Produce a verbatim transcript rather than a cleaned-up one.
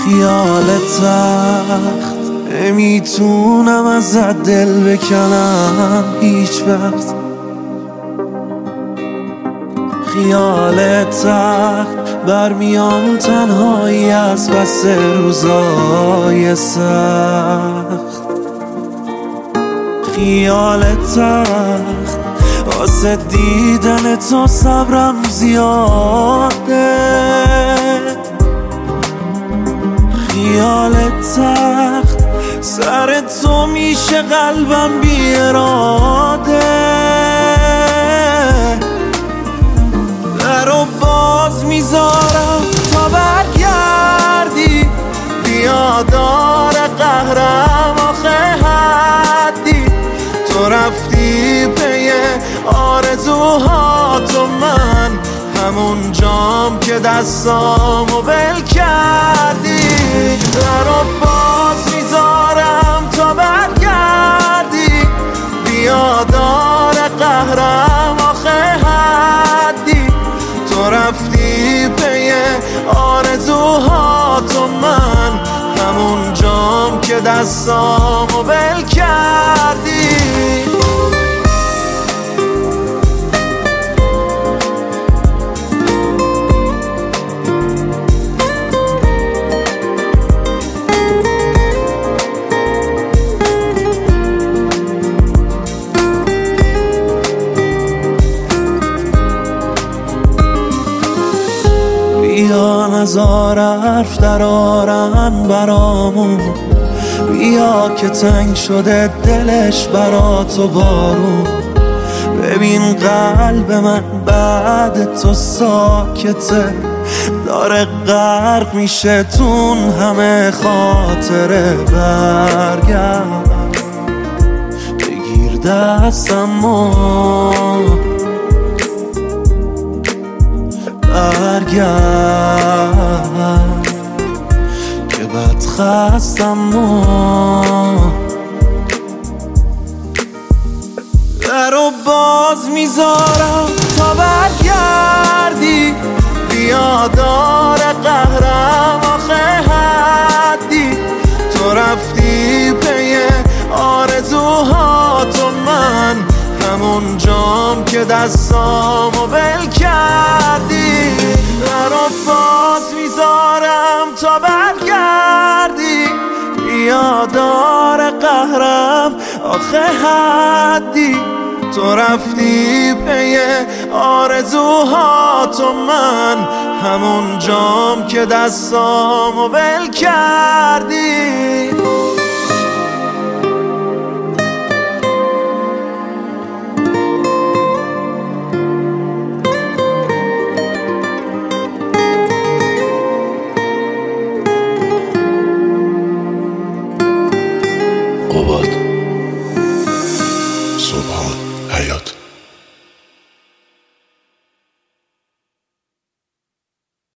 خیال تخت نمیتونم ازت دل بکنم هیچ وقت. خیال تخت برمیام تنهایی از پس روزای سخت. خیال تخت واسه دیدن تو صبرم زیاده. خیال تخت سر تو میشه قلبم بی اراده. درو باز میذارم تا برگردی، بیا دار قهرم آخه حدی. تو رفتی پی آرزوهاتو، من همون جام که دستامو بل کردی. درو باز میذارم تا برگردی، بیا دار قهرم آخه حدی. تو رفتی پی آرزوهاتو، من همون جام که دستامو بل کردی. بیا نزار حرف در آرن برامون، بیا که تنگ شده دلش برا تو بارون. ببین قلب من بعد تو ساکته، داره غرق میشه تون همه خاطره. برگرد بگیر دستمو، برگرد که بد خستم و درو باز میذارم تا برگردی، بیا دار قهرم آخه حدی. تو رفتی پی آرزوهاتو، من همون جام که دستامو بل کردی. درو باز میذارم تا برگردی، بیا دار قهرم آخه حدی. تو رفتی پی آرزوهاتو، من همون جام که دستامو بل کردی. قباد، صبحان، حیات.